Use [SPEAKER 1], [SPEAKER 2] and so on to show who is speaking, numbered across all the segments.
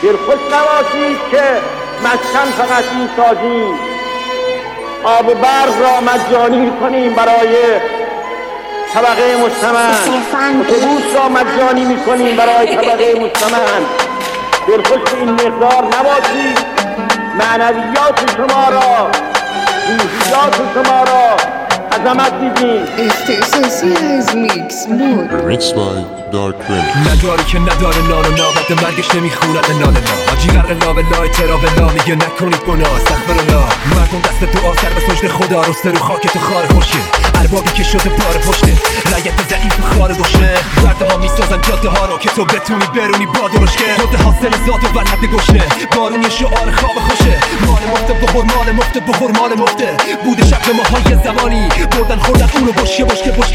[SPEAKER 1] دلخوش نباشید که مسکن فقط این سازیم، آب و برق را مجانی کنیم برای طبقه مستمند، اتوبوس را مجانی میکنیم برای طبقه مستمند. دلخوش به این مقدار نباشید، معنویات شما را، روحیات شما را عظمت میدیم.
[SPEAKER 2] اختصاصی از میکس مود
[SPEAKER 3] نداری که نداره نان و نابد مرگش نمیخوند نان نا آجی غرق لا اعتراف لا میگه نکنید گناه استغفرالله. مردم دست دعا سر به سجد خدا رسته رو خاک تو خار خوشه، اربابی که شده پاره پشته رایت ضعیف خار گوشه. برده ها میسازن جاده ها رو که تو بتونی برونی با درشکه. خود حاصل ذات و ولد گشنه بارون یه شعار خواب خوشه. مال مفته بخور مال مفته بخور مال مفته بوده شکل ماهای زمانی بردن خوردن اونو بشکه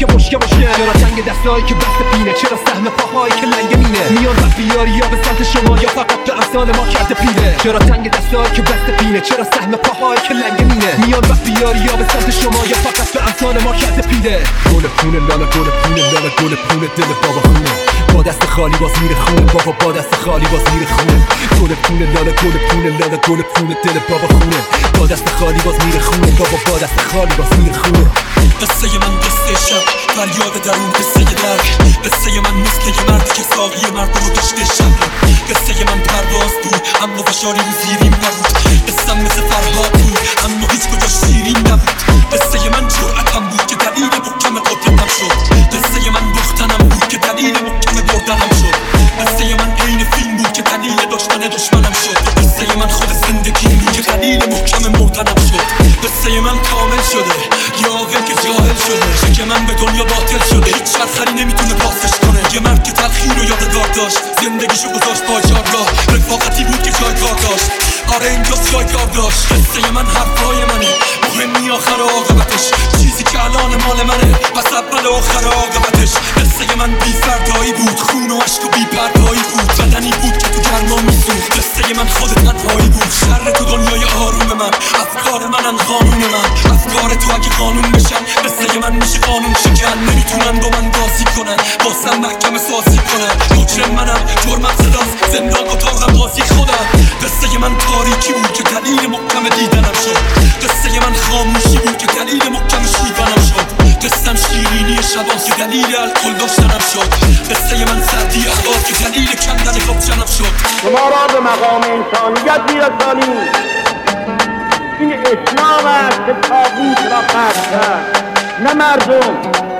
[SPEAKER 3] چرا تنگ دستایی که بست پینه، چرا سهم پاهایی که لنگ مینه میان وقت بیاری یا به سمت شما یا فقط به امثال ما کرده پیله. چرا تنگ دستایی که بست پینه، چرا سهم پاهایی که لنگ مینه میان وقت بیاری یا به سمت شما یا فقط به امثال ما کرده پیله. گل پونه لالا گل پونه لالا گل پونه دل بابا خونه با دست خالی باز میره خونه بابا با دست خالی باز میره خونه. گل پونه لالا گل پونه لالا گل پونه دل بابا خونه با دست خالی باز میره خونه بابا با دست خالی باز میره خونه.
[SPEAKER 4] قصه من قصه شب فریاد درون قصه درک، قصه من مسکه مردی که ساقی مرد رو داشته شب، قصه من پرواز بود اما فشاری رو زیریم نبود، قصه مثل فرهاد بود اما هیچ کجاش شیرین نبود، قصه من جرأتم بود که دلیل محکم قدرتم شد، قصه من بختنم بود که دلیل محکم بردنم شد، قصه من عین فیلم بود که دلیل داشتن دشمنم شد، قصه من خود زندگی بود که دلیل محکم مردنم شد، قصه من کامل شده یا عاقل که جاهل شده، که من به دنیا باطل شده هیچ شرخری نمیتونه پاسش کنه. یه مرد که تلخیر رو یادگار داشت زندگیشو گذاشت پای جارگاه، رفاقتی بود که جایگاه داشت، آره اینجاست جایگاه داشت. قصه من حرفای منه مهمی آخر عاقبتش، چیزی که الان مال منه پس اول آخر عاقبتش. قصه من بی فردایی بود، خون و عشق و بی پردایی بود، بدنی بود که تو گرما میسوخت، قصه من خود تنهایی بود، شر تو دنیای آروم من، افکار منن قانون من، افکار تو اگه قانون بشن قصه من میشه قانون شکن، نمیتونن با من بازی کنن واسم محکم سازی کنن، مجرم منم جرمم صداست زندان اتاقم بازی خودم، قصه من تاریکی بود که دلیل محکم دیدنم شد، قصه من خاموشی بود که دلیل محکم شیدنم شد، قصم شیرینی شباست که دلیل الکل داشتنم شد، قصه من سردی اخبار که دلیل کندن کاپشنم شد.
[SPEAKER 1] شما را به مقام انسانیت میرسانیم. این اسلام است که طاغوت را قطع کرد، نه مردم.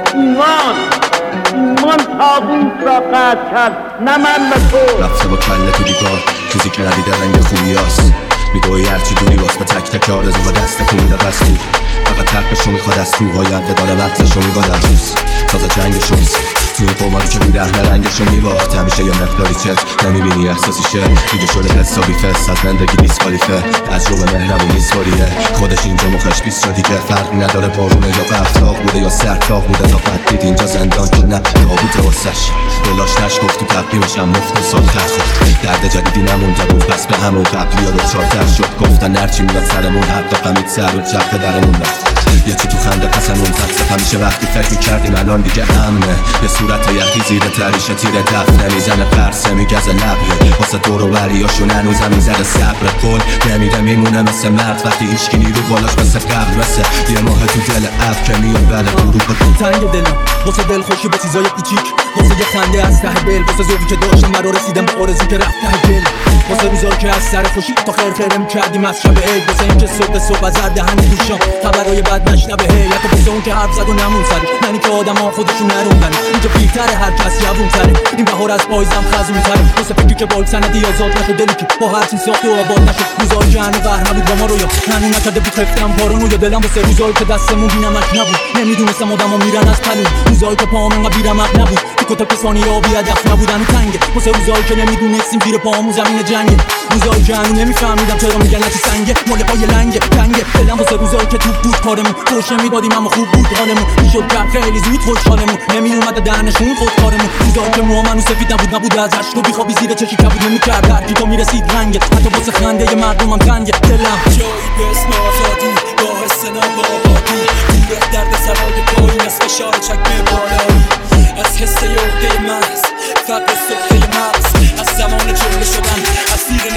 [SPEAKER 1] ایمان طاغوت را قطع کرد، نه من و تو.
[SPEAKER 5] رفته با کله تو دیوار چیزی که ندیده رنگ خوبیاست، میدوی هرچی دونی باست به تک تک آرزو و دست خونده بستور، فقط ترکشو میخواد از تو های عده داره مغزشو میگاد از روز تازه جنگشوست تو این قماری که بیرحمه رنگشو میباخت، همیشه یه مقداری چک نمیبینی احساسی شه دیگه شده حسابی فست از زندگی دیسکالیفه، تجربه مهربونی سواریه خودش اینجا مخش بیست شدی که فرق نداره بارونه یا قفتاق بوده یا سرتاق بوده تا قد دید اینجا زندان که نه تابوت واسش بلاش نشگفت تو تبلیمشم مفت و سال خورد، درد جدیدی نمونده بود پس به همون قبلی ها دوچارتر شد، گفتن هرچی میاد سرمون حتی قمید سر و چرخ درمون رفت، یه چی تو خنده پسنون تقصف همیشه وقتی فکر میکردیم الان دیگه امنه، یه صورت یخی زیر تریشه تیر دفنه میزنه پرسه میگزه لبه واسه دور و بریاشون هنوزم میزده صبر کل نمیره میمونه مثل مرد وقتی هیچکی نیرو بالاش مثل قبل مثل یه ماه تو دل اب که میون بله گروه
[SPEAKER 6] تنگ دلم واسه دل خوشی به چیزای کوچیک، واسه یه خنده از ته دل، واسه ذوقی که داشتم مرا رسیدم به آرزو که رفت ته دل، واسه روزایی که از سر خوشی تا خیر می‌کردیم از شب عید، واسه اینکه صبح از زرد گوشام خبرای بد نشنوه هیئت، واسه اون که حرف زد و نمون سری یعنی که آدما خودشون نروندن اینجا پیرتره هر کس جوون‌تره، این بهار از پاییزم خزون‌تره، واسه فکری که بال سندی آزاد نشد، دلی که با هر چیز ساخت و آباد نشد، روزایی که هنو بهر نبود با ما رویا هنو نکرده بود خفتم پارانویا، دلم واسه روزایی که دستمون بی‌نمک نبود نمیدونستم آدما میرن از پلو، روزایی که پام انقدر بی‌رمق نبود که تا کسانی آبی هدف نبودن تنگه، واسه روزایی که نمیدونستیم زیر پامون زمین جنگه، روزایی که هنو نمیفهمیدم چرا میگن چی سنگه مال پای لنگه تنگه، دلم واسه روزایی که توپ بود کارمون خوش میدادیم اما خوب بود حالمون، میشد کرد خیلی زود خوشحالمون نمیومد دهنشون خود کارمون، روزایی که موامن سفید نبود از عشق و بیخوابی زیر چشی کبود نمیکرد هرکی تو میرسید رنگه، حتی واسه خنده مردمم تنگه، دلم
[SPEAKER 4] جایی به اسم آزادی با حس نوابادی دور درد سرای پایین از فشار چکمه بالایی، از حس یهده محض فقر صفحه مغز، از زمان جمله شدن از زیر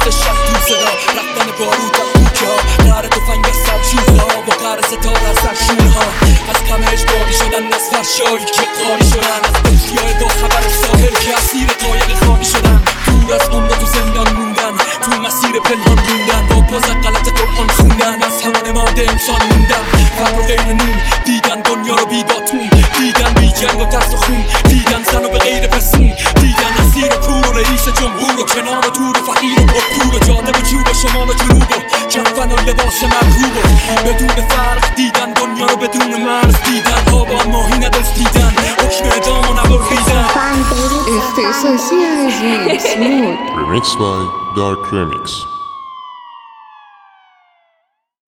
[SPEAKER 4] مثل شب تو صدا رفتن بارود و کوکه ها قهر تفنگ از سرشوزه ها با قهر ستاره از سرشونه ها از غم اجباری شدن از فرشایی که قاری شدن از بطریای با خبر ساحل که اسیر قایق خانی شدن دور از عمر تو زندان موندن تو مسیر پنهان موندن با باز غلط قرآن خوندن از همان ماده انسان موندن فقر و غیر نون دیدن دنیا رو بی باتون دیدن بی جنگ و ترس و خون دیدن زن و به غیر پسون دیدن اسیر و کور و رئیس جمهور و کنار و دور و فقیر و پرپور و جاده و چوب و شمال و جنوب و کفن و لباس مرغوب و بدون فرق دیدن دنیا رو بدون مرز دیدن آبان ماهی ندزدیدن حکم اعدام و نبریدن
[SPEAKER 2] اختصاصی از میکس مود
[SPEAKER 7] Remixed by Dark Remix.